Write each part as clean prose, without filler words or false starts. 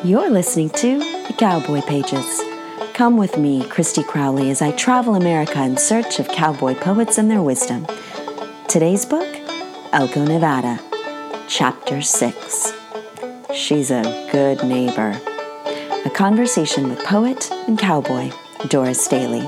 You're listening to The Cowboy Pages. Come with me, Christy Crowley, as I travel America in search of cowboy poets and their wisdom. Today's book, Elko, Nevada, Chapter 6. She's a Good Neighbor. A conversation with poet and cowboy Doris Daly.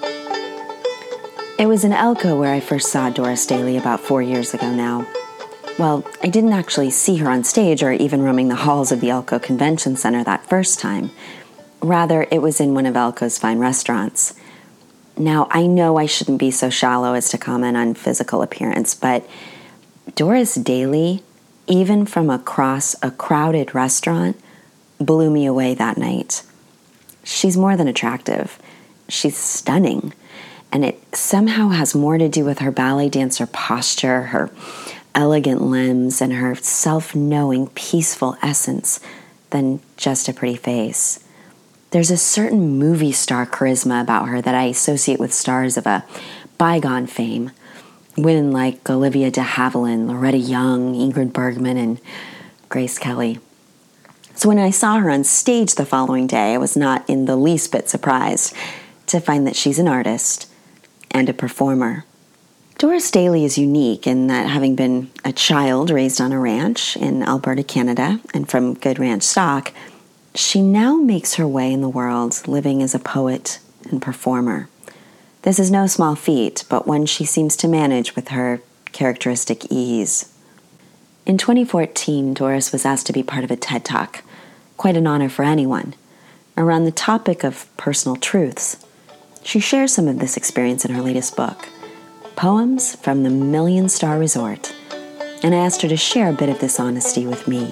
It was in Elko where I first saw Doris Daly about 4 years ago now. Well, I didn't actually see her on stage or even roaming the halls of the Elko Convention Center that first time. Rather, it was in one of Elko's fine restaurants. Now, I know I shouldn't be so shallow as to comment on physical appearance, but Doris Daly, even from across a crowded restaurant, blew me away that night. She's more than attractive. She's stunning. And it somehow has more to do with her ballet dancer posture, her elegant limbs, and her self-knowing, peaceful essence than just a pretty face. There's a certain movie star charisma about her that I associate with stars of a bygone fame. Women like Olivia de Havilland, Loretta Young, Ingrid Bergman, and Grace Kelly. So when I saw her on stage the following day, I was not in the least bit surprised to find that she's an artist and a performer. Doris Daly is unique in that, having been a child raised on a ranch in Alberta, Canada, and from good ranch stock, she now makes her way in the world living as a poet and performer. This is no small feat, but one she seems to manage with her characteristic ease. In 2014, Doris was asked to be part of a TED Talk, quite an honor for anyone, around the topic of personal truths. She shares some of this experience in her latest book, Poems from the Million Star Resort, and I asked her to share a bit of this honesty with me.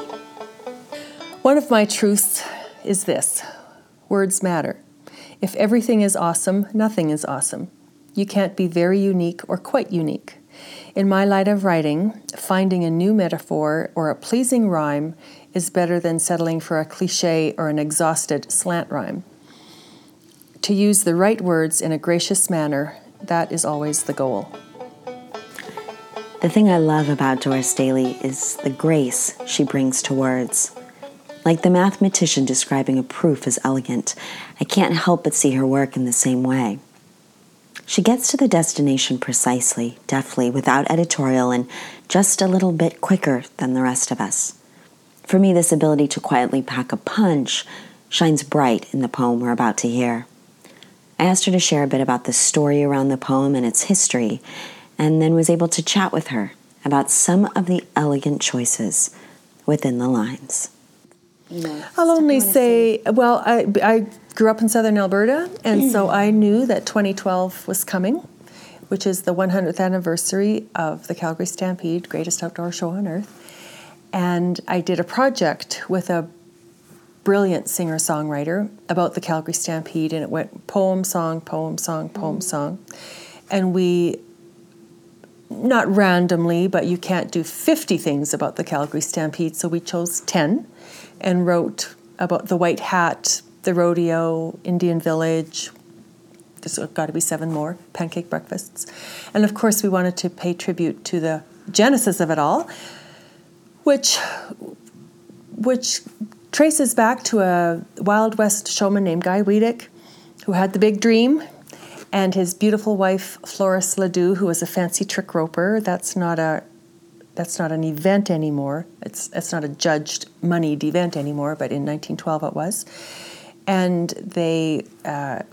One of my truths is this: words matter. If everything is awesome, nothing is awesome. You can't be very unique or quite unique. In my line of writing, finding a new metaphor or a pleasing rhyme is better than settling for a cliché or an exhausted slant rhyme. To use the right words in a gracious manner, that is always the goal. The thing I love about Doris Daly is the grace she brings to words. Like the mathematician describing a proof as elegant, I can't help but see her work in the same way. She gets to the destination precisely, deftly, without editorial, and just a little bit quicker than the rest of us. For me, this ability to quietly pack a punch shines bright in the poem we're about to hear. I asked her to share a bit about the story around the poem and its history, and then was able to chat with her about some of the elegant choices within the lines. I'll only say, well, I grew up in southern Alberta, and so I knew that 2012 was coming, which is the 100th anniversary of the Calgary Stampede, greatest outdoor show on earth. And I did a project with a brilliant singer-songwriter about the Calgary Stampede, and it went poem, song, poem, song, poem, song. And we, not randomly, but you can't do 50 things about the Calgary Stampede, so we chose 10 and wrote about the White Hat, the rodeo, Indian Village. There's got to be 7 more, pancake breakfasts. And of course we wanted to pay tribute to the genesis of it all, which traces back to a Wild West showman named Guy Wiedeck, who had the big dream, and his beautiful wife, Floris Ledoux, who was a fancy trick roper. That's not an event anymore. It's not a judged, moneyed event anymore, but in 1912 it was. And they had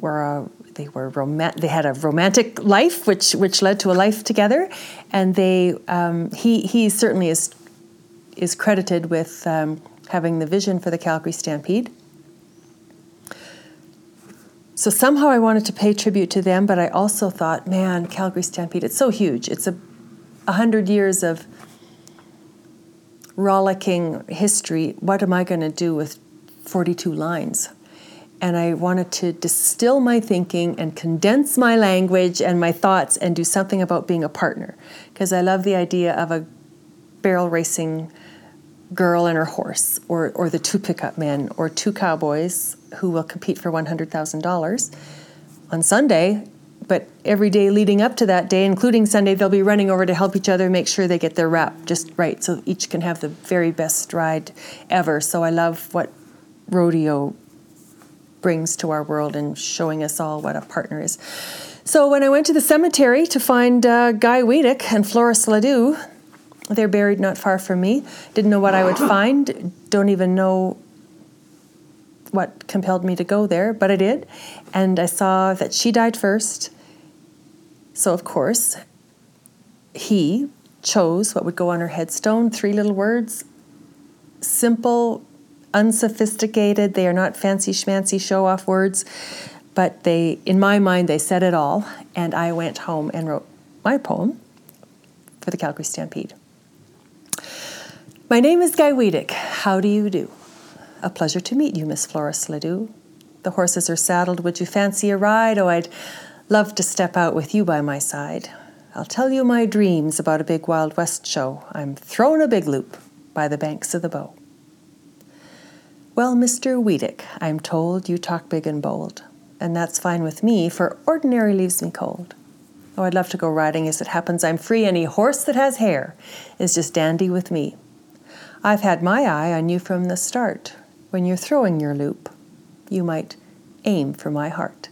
a romantic life, which led to a life together. And he certainly is credited with having the vision for the Calgary Stampede. So somehow I wanted to pay tribute to them, but I also thought, man, Calgary Stampede, it's so huge. It's 100 years of rollicking history. What am I going to do with 42 lines? And I wanted to distill my thinking and condense my language and my thoughts and do something about being a partner, because I love the idea of a barrel racing girl and her horse, or the 2 pickup men, or 2 cowboys who will compete for $100,000 on Sunday, but every day leading up to that day, including Sunday, they'll be running over to help each other make sure they get their wrap just right, so each can have the very best ride ever. So I love what rodeo brings to our world and showing us all what a partner is. So when I went to the cemetery to find Guy Wiedeck and Floris Ledoux, they're buried not far from me. Didn't know what I would find. Don't even know what compelled me to go there, but I did. And I saw that she died first. So, of course, he chose what would go on her headstone, 3 little words, simple, unsophisticated. They are not fancy schmancy show-off words, but they, in my mind, they said it all. And I went home and wrote my poem for the Calgary Stampede. My name is Guy Wiedeck. How do you do? A pleasure to meet you, Miss Floris Ledoux. The horses are saddled. Would you fancy a ride? Oh, I'd love to step out with you by my side. I'll tell you my dreams about a big Wild West show. I'm throwing a big loop by the banks of the Bow. Well, Mr. Wiedeck, I'm told you talk big and bold, and that's fine with me, for ordinary leaves me cold. Oh, I'd love to go riding. As it happens, I'm free. Any horse that has hair is just dandy with me. I've had my eye on you from the start. When you're throwing your loop, you might aim for my heart.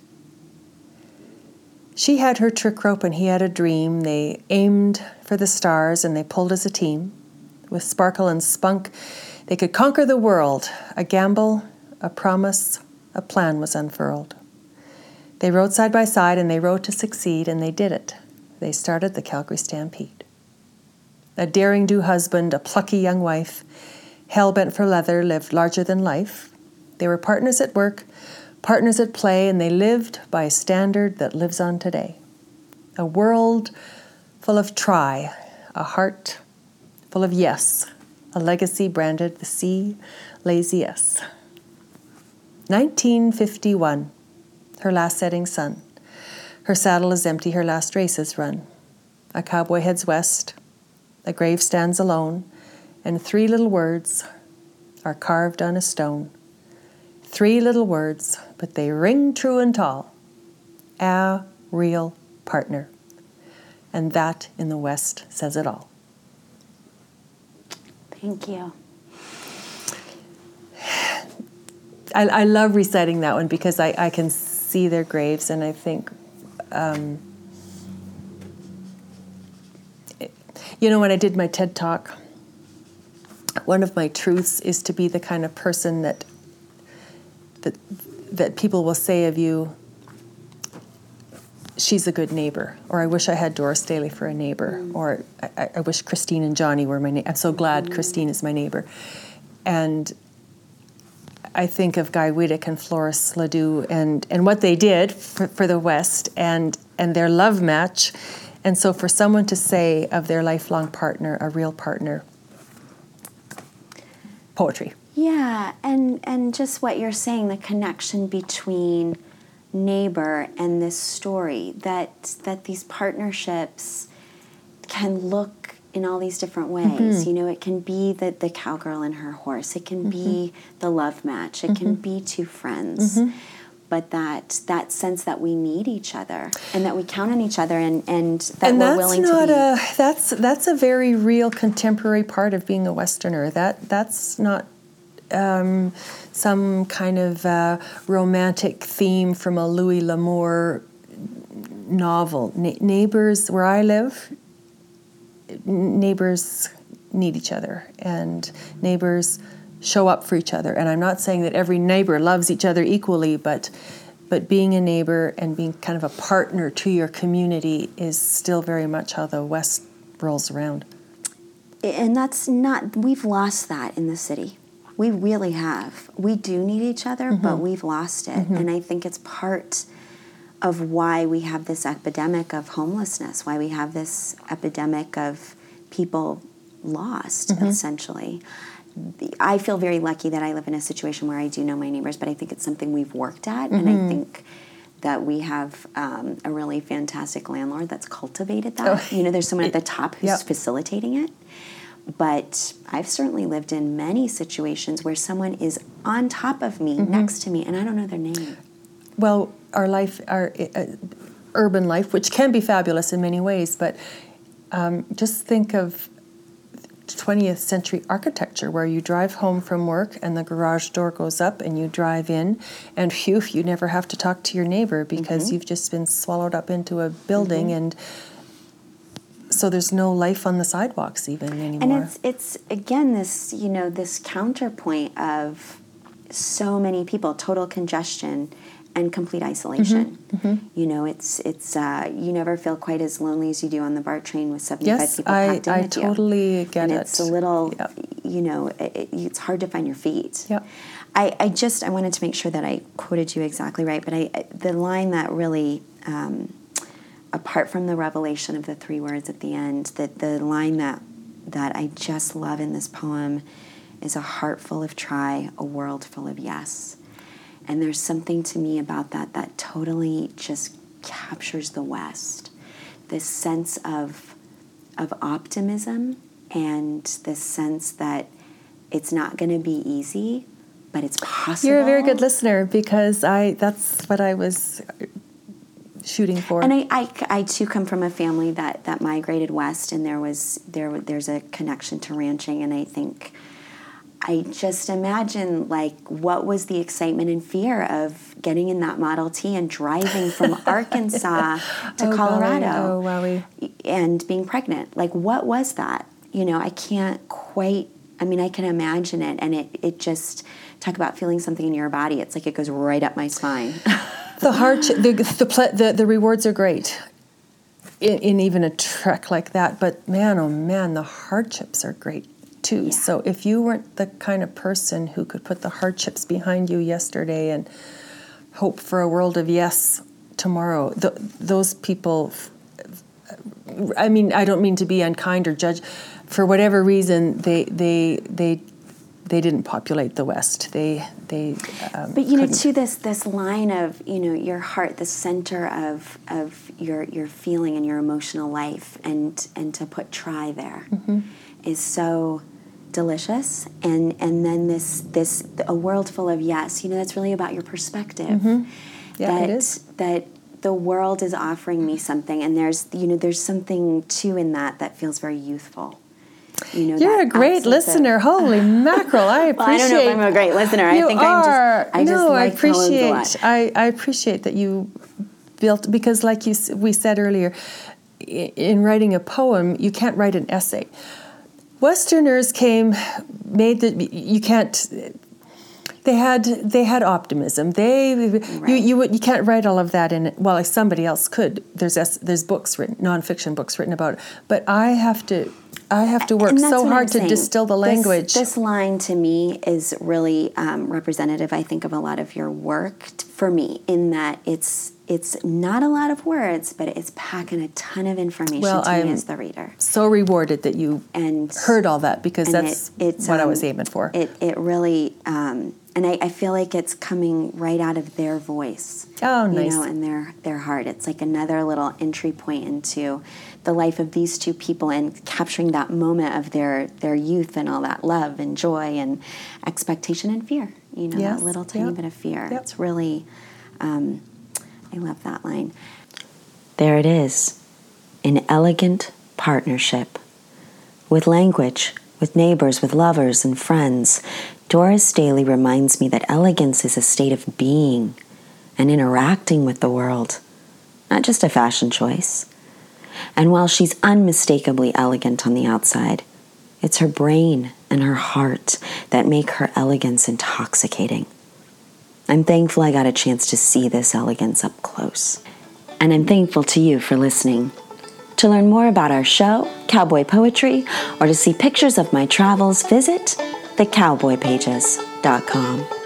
She had her trick rope and he had a dream. They aimed for the stars and they pulled as a team. With sparkle and spunk, they could conquer the world. A gamble, a promise, a plan was unfurled. They rode side by side and they rode to succeed, and they did it. They started the Calgary Stampede. A daring-do husband, a plucky young wife, hell-bent for leather, lived larger than life. They were partners at work, partners at play, and they lived by a standard that lives on today. A world full of try, a heart full of yes, a legacy branded the C, lazy S. 1951, her last setting sun. Her saddle is empty, her last race is run. A cowboy heads west, a grave stands alone, and 3 little words are carved on a stone. 3 little words, but they ring true and tall. A real partner. And that in the West says it all. Thank you. I love reciting that one because I can see their graves, and I think, when I did my TED Talk, one of my truths is to be the kind of person that people will say of you, she's a good neighbor, or I wish I had Doris Daly for a neighbor, or I wish Christine and Johnny were my neighbor. I'm so glad Christine is my neighbor. And I think of Guy Wiedeck and Floris Ledoux and what they did for the West and their love match. And so for someone to say of their lifelong partner, a real partner, poetry. Yeah, and just what you're saying, the connection between neighbor and this story, that these partnerships can look in all these different ways. Mm-hmm. It can be the cowgirl and her horse. It can be the love match. It can be 2 friends. Mm-hmm. But that sense that we need each other and that we count on each other and that we're willing to be. That's a very real contemporary part of being a Westerner. That's not some kind of romantic theme from a Louis L'Amour novel. Neighbors, where I live, neighbors need each other, and neighbors show up for each other. And I'm not saying that every neighbor loves each other equally, but being a neighbor and being kind of a partner to your community is still very much how the West rolls around. And we've lost that in the city. We really have. We do need each other, but we've lost it. And I think it's part of why we have this epidemic of homelessness, why we have this epidemic of people lost, essentially. I feel very lucky that I live in a situation where I do know my neighbors, but I think it's something we've worked at, and I think that we have a really fantastic landlord that's cultivated that. There's someone at the top who's facilitating it. But I've certainly lived in many situations where someone is on top of me, next to me, and I don't know their name. Well, our life, our urban life, which can be fabulous in many ways, but just think of 20th century architecture where you drive home from work and the garage door goes up and you drive in and phew, you never have to talk to your neighbor because you've just been swallowed up into a building, and so there's no life on the sidewalks even anymore. And it's again this, this counterpoint of so many people, total congestion and complete isolation. It's you never feel quite as lonely as you do on the BART train with 75 people packed in with you. I totally get it. It's a little, it's hard to find your feet. Yep. I wanted to make sure that I quoted you exactly right, but the line that really, apart from the revelation of the 3 words at the end, that the line that I just love in this poem is a heart full of try, a world full of yes. And there's something to me about that totally just captures the West. This sense of optimism and this sense that it's not going to be easy, but it's possible. You're a very good listener because that's what I was shooting for. And I too come from a family that migrated west, and there's a connection to ranching, and I just imagine, what was the excitement and fear of getting in that Model T and driving from Arkansas to Colorado and being pregnant? What was that? I can't quite, I can imagine it, and it just, talk about feeling something in your body. It's like it goes right up my spine. The rewards are great in even a trek like that, but man, oh man, the hardships are great too. Yeah. So if you weren't the kind of person who could put the hardships behind you yesterday and hope for a world of yes tomorrow, those people, I don't mean to be unkind or judge, for whatever reason they didn't populate the West. But to this line of your heart, the center of your feeling and your emotional life, and to put try there is so delicious, and then this a world full of yes. That's really about your perspective. Yeah, it is. That the world is offering me something, and there's something too in that feels very youthful. You're a great listener. Holy mackerel! I appreciate. Well, I don't know if I'm a great listener. I think I just like poems a lot. I appreciate that you built, because like we said earlier, in writing a poem, you can't write an essay. Westerners you can't. They had optimism. You can't write all of that in it. Well, like somebody else could. There's books written, nonfiction books written about it. But I have to work so hard to distill the language. This line to me is really representative, I think, of a lot of your work for me, in that it's not a lot of words, but it's packing a ton of information to me as the reader. So rewarded that you heard all that, because that's what I was aiming for. It really, and I feel like it's coming right out of their voice. Oh, nice. And their heart. It's like another little entry point into the life of these two people, and capturing that moment of their youth and all that love and joy and expectation and fear. That little tiny bit of fear. Yep. It's really, I love that line. There it is, an elegant partnership. With language, with neighbors, with lovers and friends, Doris Daly reminds me that elegance is a state of being and interacting with the world, not just a fashion choice. And while she's unmistakably elegant on the outside, it's her brain and her heart that make her elegance intoxicating. I'm thankful I got a chance to see this elegance up close. And I'm thankful to you for listening. To learn more about our show, Cowboy Poetry, or to see pictures of my travels, visit thecowboypages.com.